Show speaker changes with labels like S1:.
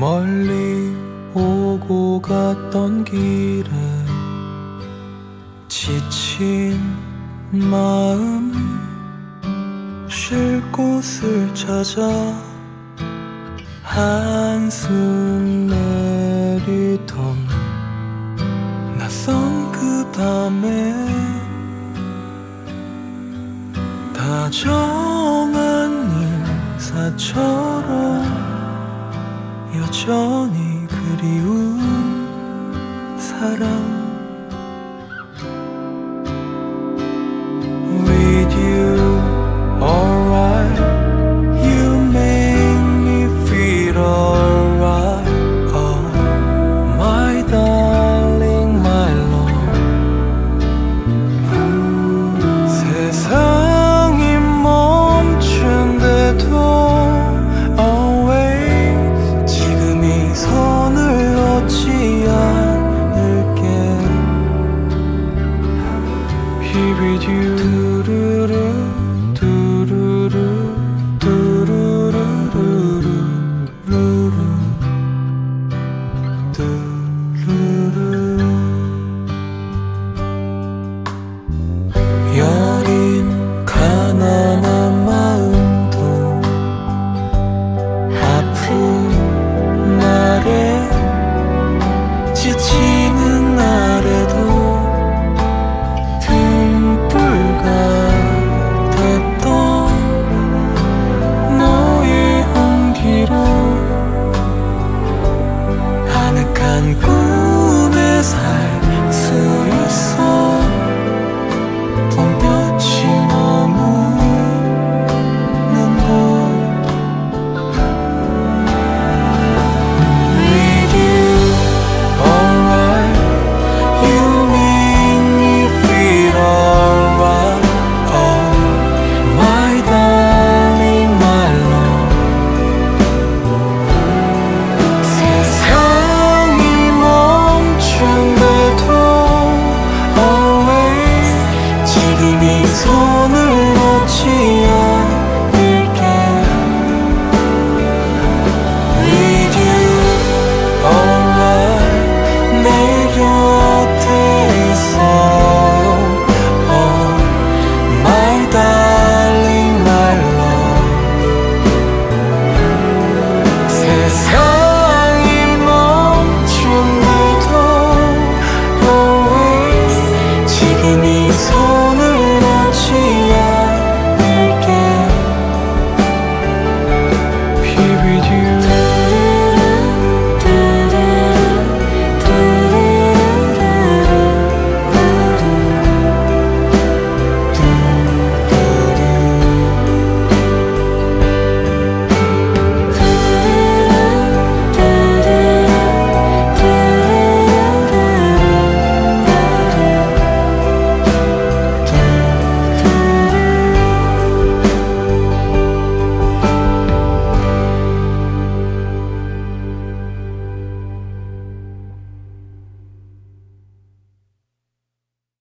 S1: 멀리 오고 갔던 길에 지친 마음 쉴 곳을 찾아 한숨 내리던 낯선 그 밤에 다정한 인사처럼 여전히 그리운 사람 With you, alright You make me feel alright Oh, my darling, my love 세상이 멈춘데도 Always 지금 이 손을 놓지 않을게 Here with you 두루루 두루루 두루루루루 루루 두루루 여린 가난한 마음도 아픈 날에 지치는 날에도 등불 같았던 너의 온기로 아늑한 꿈에 살 수 있어 봄볕이 머무는 곳 With you, alright You make me feel alright Oh, my darling, my love 세상이 멈춘데도 Always 지금 이 손을 놓지 않을게 With you, alright 내 곁에 있어요 Oh, my darling, my love 세상이 멈춘데도 Always 지금 이